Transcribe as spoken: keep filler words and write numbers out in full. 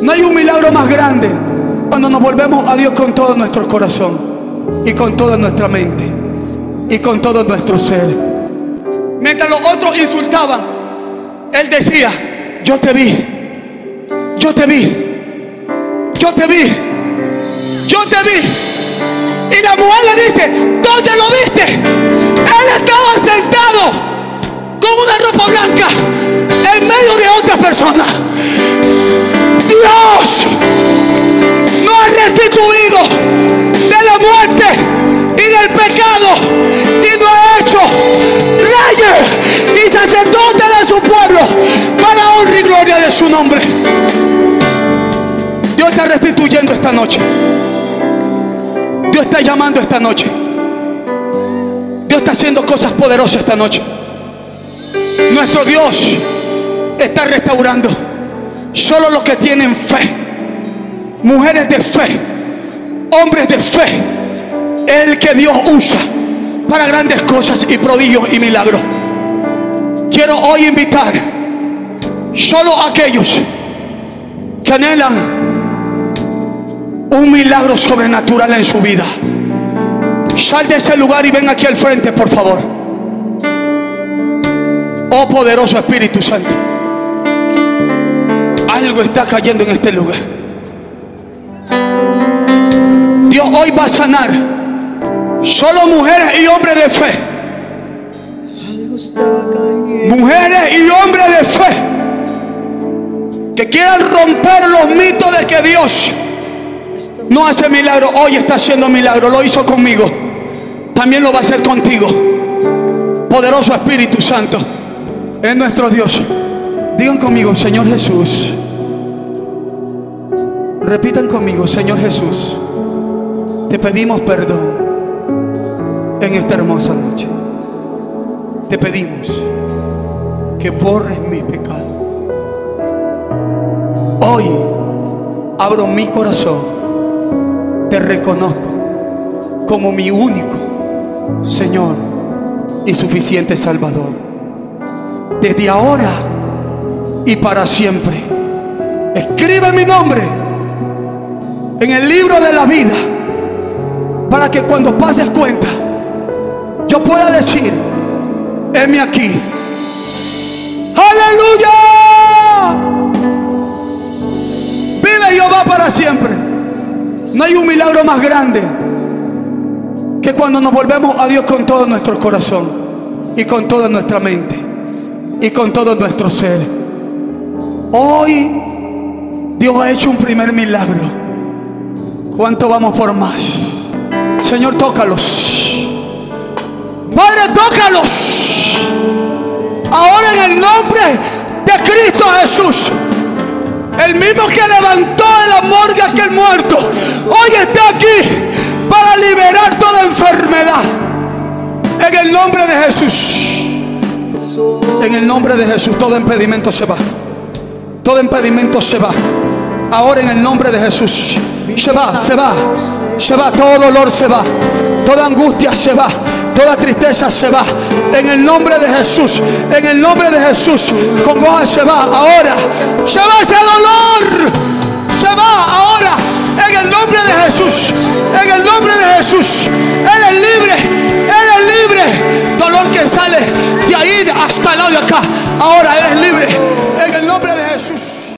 No hay un milagro más grande cuando nos volvemos a Dios con todo nuestro corazón y con toda nuestra mente y con todo nuestro ser. Mientras los otros insultaban, Él decía: yo te vi, yo te vi, yo te vi, yo te vi. Y la mujer le dice: ¿dónde lo viste? Él estaba sentado con una ropa blanca en medio de otras personas. Dios no ha restituido de la muerte y del pecado, y no ha hecho reyes y sacerdotes de su pueblo para honra y gloria de su nombre. Dios está restituyendo esta noche. Dios está llamando esta noche. Dios está haciendo cosas poderosas esta noche. Nuestro Dios está restaurando. Solo los que tienen fe, mujeres de fe, hombres de fe, el que Dios usa para grandes cosas y prodigios y milagros. Quiero hoy invitar solo a aquellos que anhelan un milagro sobrenatural en su vida. Sal de ese lugar y ven aquí al frente, por favor. Oh poderoso Espíritu Santo, algo está cayendo en este lugar. Dios hoy va a sanar solo mujeres y hombres de fe. Mujeres y hombres de fe que quieran romper los mitos de que Dios no hace milagro. Hoy está haciendo milagro. Lo hizo conmigo, también lo va a hacer contigo. Poderoso Espíritu Santo es nuestro Dios. Digan conmigo: Señor Jesús. Repitan conmigo: Señor Jesús, te pedimos perdón en esta hermosa noche. Te pedimos que borres mi pecado. Hoy abro mi corazón. Te reconozco como mi único Señor y suficiente Salvador. Desde ahora y para siempre, escribe mi nombre en el libro de la vida, para que cuando pases cuenta yo pueda decir: heme aquí. ¡Aleluya! Vive Jehová para siempre. No hay un milagro más grande que cuando nos volvemos a Dios con todo nuestro corazón y con toda nuestra mente y con todo nuestro ser. Hoy Dios ha hecho un primer milagro. ¿Cuánto vamos por más? Señor, tócalos. Padre, tócalos. Ahora en el nombre de Cristo Jesús, el mismo que levantó de la morgue a aquel muerto, hoy está aquí para liberar toda enfermedad. En el nombre de Jesús. En el nombre de Jesús, todo impedimento se va. Todo impedimento se va. Ahora en el nombre de Jesús. Se va, se va, se va. Todo dolor se va. Toda angustia se va. Toda tristeza se va. En el nombre de Jesús. En el nombre de Jesús. Congoja se va. Ahora. Se va,